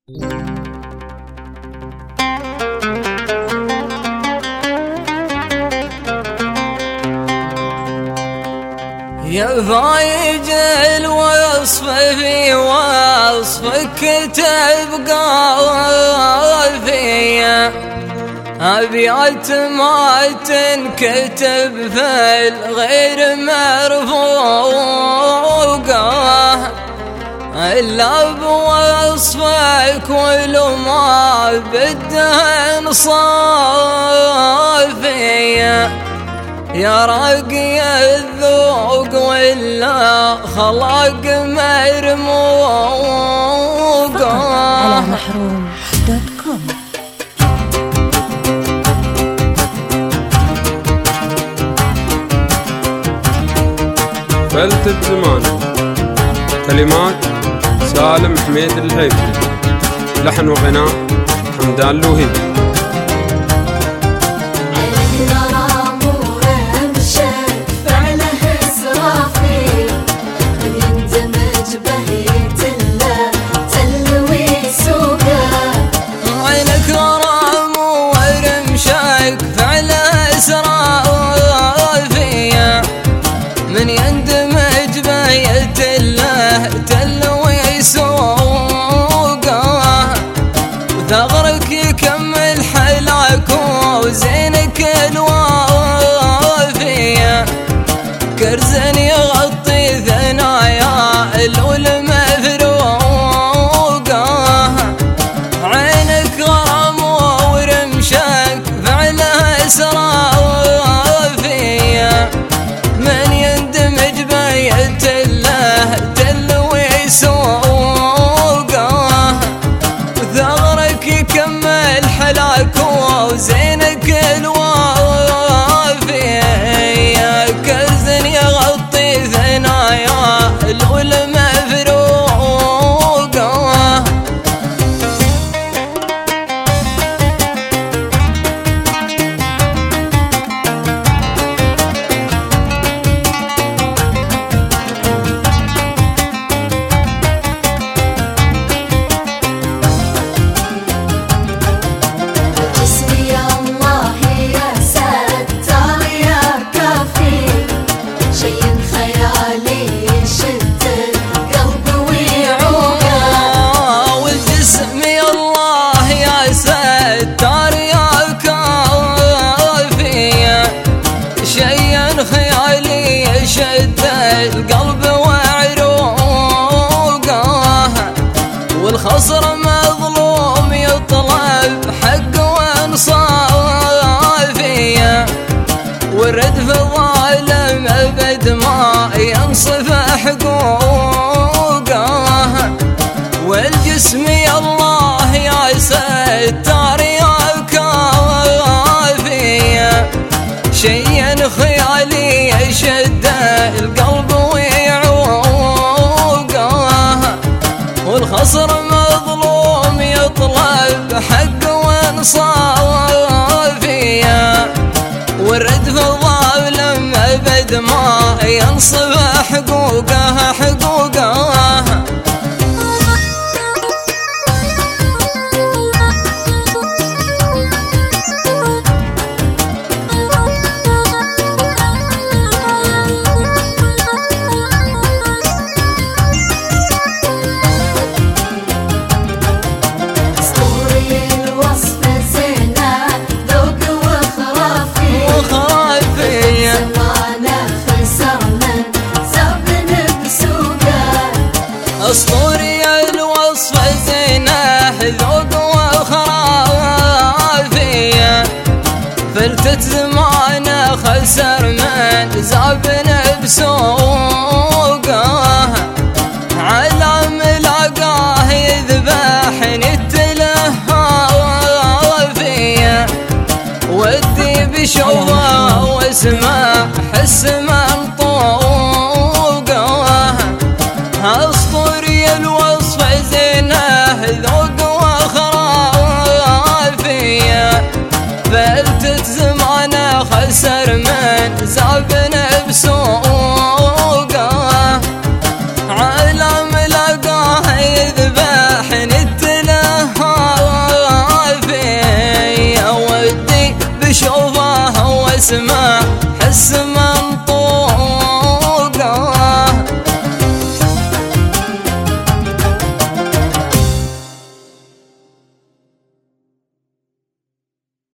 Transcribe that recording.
يا فايج الوصف في وصفك كتب قافية، أبيات ما تنكتب في الغير مرفوقة إلا بوصفك ولو ما بدهن صافية، يا راقي الذوق ولا خلق مرموقة. على محروم.com. فلتة زمان، كلمات سالم حميد الهيبي، لحن وغناء حمدان لوهيبي. من يندمج بيت الله تلوي سوقه، وثغرك يكمل حلاك وزينك الوافية، كرز يغطي ثنايا العلم فروقه، عينك غرام ورمشك فعله اسرافية، من يندمج بيت الله تلوي سوقه، وثغرك يكمل حلاك وزينك الوافية، كرز يغطي ثنايا العلم فروقه. شد القلب وعروقه، والخصر مظلوم يطلب حق وانصافية، والردف ظالم ابد ما ينصف حقوقه، والجسم يا الله يا ستار يا كافية، شيء خيالي يشد القلب ويعوقه، والخصر مظلوم يطلب حق وانصافية، والردف ظالم ابد ما ينصف حقوقه حقوقه. أسطوري الوصف زينه ذوق وخرافية، فلتة زمانه خسر من زابن بسوقه، على ملاقاه يذبحني التلهافية، ودي بشوفه واسمع حس منطوقه، أسطوري الوصف زينه ذوق وخرافية، فلتة زمانه خسر من زابن بسوقه، على ملاقاه يذبحني التلهافية، واسمع حس